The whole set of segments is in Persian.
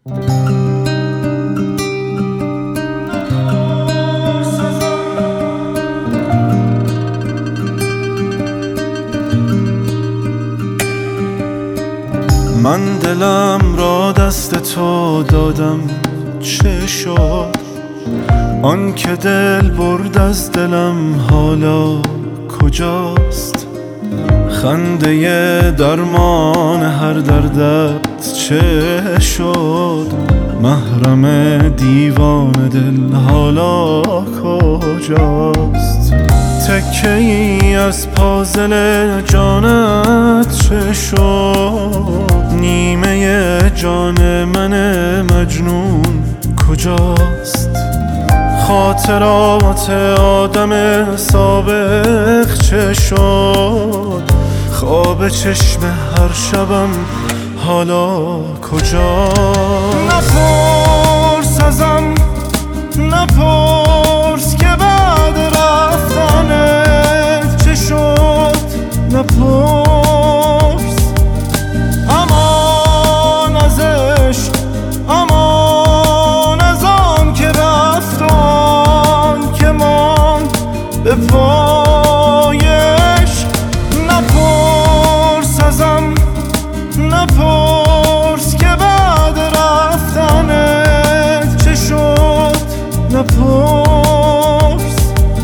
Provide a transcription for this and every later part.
من دلم را دست تو دادم، چه شد؟ آن که دل برد از دلم حالا کجاست؟ خنده درمان هر دردت چه شد؟ محرم دیوان دل حالا کجاست؟ تکه ای از پازل جانت چه شد؟ نیمه جان من مجنون کجاست؟ خاطرات آدم سابق چه شد؟ خواب چشم هر شبم حالا کجاست؟ نپرس ازم، نپرس که بعد رفتنت چه شد؟ نپرس امان از عشق، امان از آن که رفت، آن که ماند به پایش. نپرس ازم، نپرس که بعد رفتنت چه شد؟ نپرس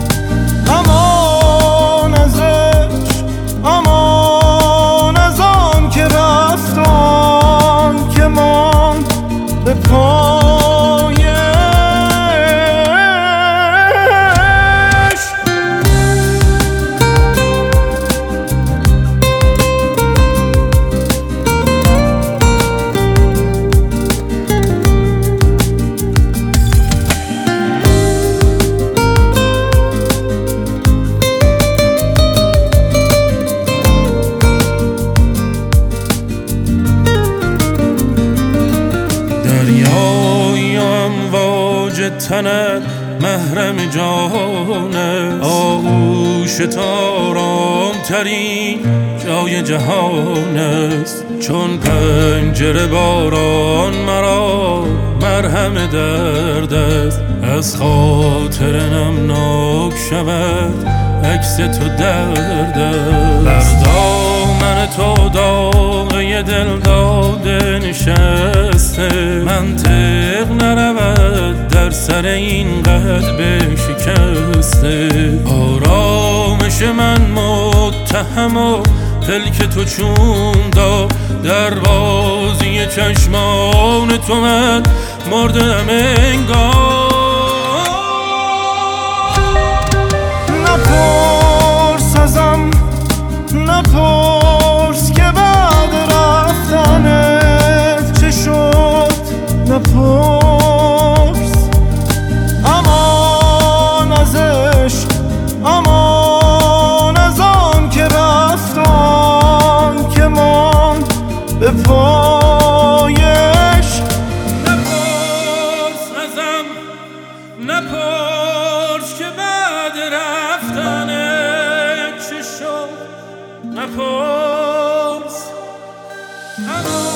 امان از عشق، امان از آن که رفت، آن که ماند به پایش. تنت محرم جانه، آغوش آرام ترین جای جهان است. چون پنجره باران مرا مرهم درد است. از خاطر نمناک شود عکس تو درد است. بر دامن تو داغه دل داده نشسته، منطق نرود در سر این قلب شکسته. آرامش من متهم و پلک تو چون داد، در بازی چشمان تو من مردم انگار. نپرس ازم، نپرس که بعد رفتنت چه شد؟ نپرس امان از عشق، امان از آن که رفت، آن که ماند به پایش. نپرس ازم، نپرس که بعد رفتنت چه شد؟ نپرس